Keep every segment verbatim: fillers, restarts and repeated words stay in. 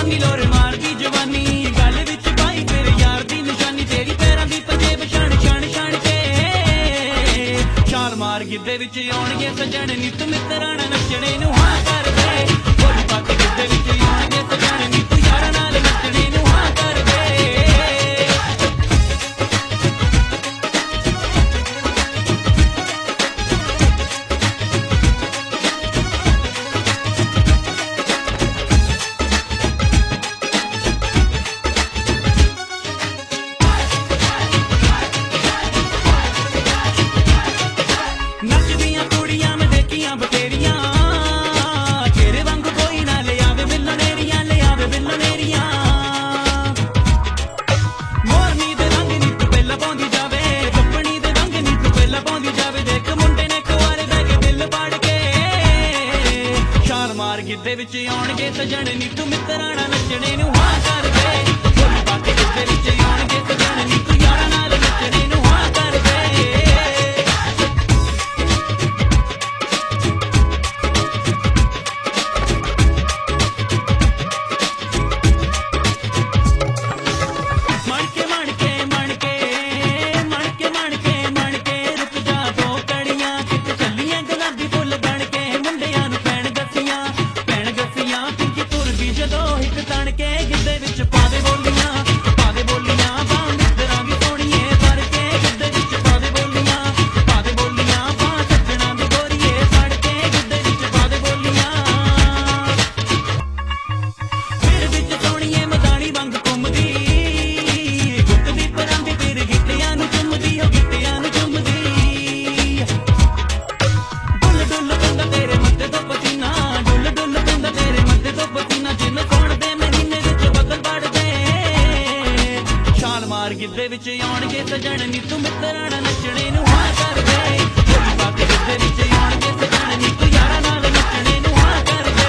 ਨੀ ਲੋਰ ਮਾਰਦੀ ਜਵਾਨੀ ਗੱਲ ਵਿੱਚ ਪਾਈ ਫਿਰ ਯਾਰ ਦੀ ਨਿਸ਼ਾਨੀ ਤੇਰੀ ਪੈਰਾਂ ਦੀ ਪੰਜੇਬ ਛਣ ਛਣ ਛਣ ਕੇ ਛਾਲ ਮਾਰ ਗਿੱਧੇ ਵਿੱਚ ਆਉਣਗੇ ਸੱਜਣ ਨੀ ਤੂੰ ਮਿੱਤਰਾਂ ਨਾਲ ਨੱਚਣੇ ਨੂੰ ਹਾਂ ਕਰ ਦੇ ਬੋਲੀ ਪਾ ਕੇ ਗਿੱਧੇ ਵਿੱਚ ਆਉਣਗੇ ਸੱਜਣ ਨੀ ਤੂੰ ਯਾਰਾਂ ਨਾਲ ਨੱਚਣੇ ਨੂੰ ਹਾਂ ਕਰ ਦੇ ਨੱਚਦੀਆਂ ਕੁੜੀਆਂ ਮੈਂ ਦੇਖੀਆਂ ਬਥੇਰੀਆਂ ਤੇਰੇ ਵਾਂਗੂ ਕੋਈ ਨਾ ਲਿਆਵੇ ਮਿਲਣੇਰੀਆਂ ਲਿਆਵੇ ਮਿਲਣੇਰੀਆਂ ਮੋਰਨੀ ਦੇ ਰੰਗ ਨੀ ਤੂੰ ਪਹਿਲਾਂ ਪਾਉਂਦੀ ਜਾਵੇ ਕੱਪਣੀ ਦੇ ਰੰਗ ਨੀ ਤੂੰ ਪਹਿਲਾਂ ਪਾਉਂਦੀ ਜਾਵੇ ਦੇਖ ਮੁੰਡੇ ਨੇ ਕੁਆਰੇ ਬਹਿ ਕੇ ਦਿਲ ਪਾੜ ਕੇ ਛਾਲ ਮਾਰ ਗਿੱਧੇ ਵਿੱਚ ਆਉਣਗੇ ਸੱਜਣ ਨੀ ਤੂੰ ਮਿੱਤਰਾਂ ਨਾਲ ਨੱਚਣੇ ਨੂੰ ਹਾਂ ਕਰ ਦੇ ਬੋਲੀ ਪਾ ਕੇ ਗਿੱਧੇ ਵਿੱਚ ਆਉਣਗੇ ਸੱਜਣ ਨੀ ਤੂੰ ਯਾਰਾਂ ਨਾਲ ਨੱਚਣੇ ਨੂੰ ਹਾਂ ਕਰ ਦੇ ਗਿੱਧੇ ਵਿੱਚ ਆਉਣਗੇ ਸੱਜਣ ਨੀ ਤੂੰ ਮਿੱਤਰਾਂ ਨਾਲ ਨੱਚਣੇ ਨੂੰ ਹਾਂ ਕਰ ਦੇ ਬੋਲੀ ਪਾ ਕੇ ਗਿੱਧੇ ਵਿੱਚ ਆਉਣਗੇ ਸੱਜਣ ਨੀ ਤੂੰ ਯਾਰਾਂ ਨਾਲ ਨੱਚਣੇ ਨੂੰ ਹਾਂ ਕਰ ਦੇ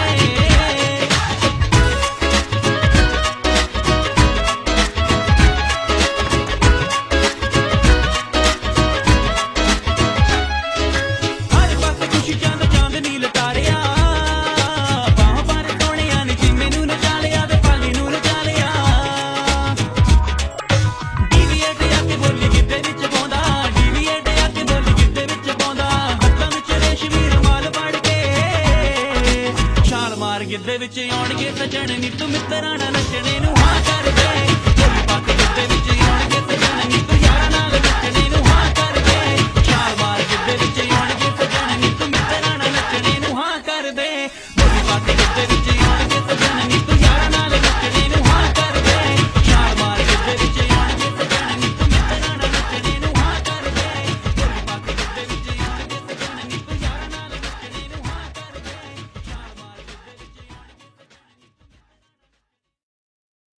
ਹਰ ਪਾਸੇ ਖੁਸ਼ੀ ਚੰਦ ਚਾਂਦ ਨੀ ਲਟਾਰਿਆ ਬਾਹਾਂ ਪਰ ਸੋਹਣਿਆਂ ਨੇ ਜਿਵੇਂ ਨੂੰ ਨਚਾ ਲਿਆ ਤੇ ਪਾਲੀ ਨੂੰ ਨਚਾ ਲਿਆ ਬੋਲੀ ਗਿੱਧੇ ਵਿੱਚ ਪਾਉਂਦਾ ਡੀਵੀਏਟ ਆ ਕੇ ਬੋਲੀ ਗਿੱਧੇ ਵਿੱਚ ਪਾਉਂਦਾ ਹੱਥਾਂ ਵਿੱਚ ਰੇਸ਼ਮੀ ਰੁਮਾਲ ਫੜ ਕੇ ਛਾਲ ਮਾਰ ਗਿੱਧੇ ਵਿੱਚ ਆਉਣਗੇ ਸੱਜਣ ਨੀ ਤੂੰ ਮਿੱਤਰਾਂ ਨਾਲ ਨੱਚਣੇ ਨੂੰ ਹਾਂ ਕਰ ਦੇ ਬੋਲੀ ਪਾ ਕੇ ਗਿੱਧੇ ਵਿੱਚ ਆਉਣਗੇ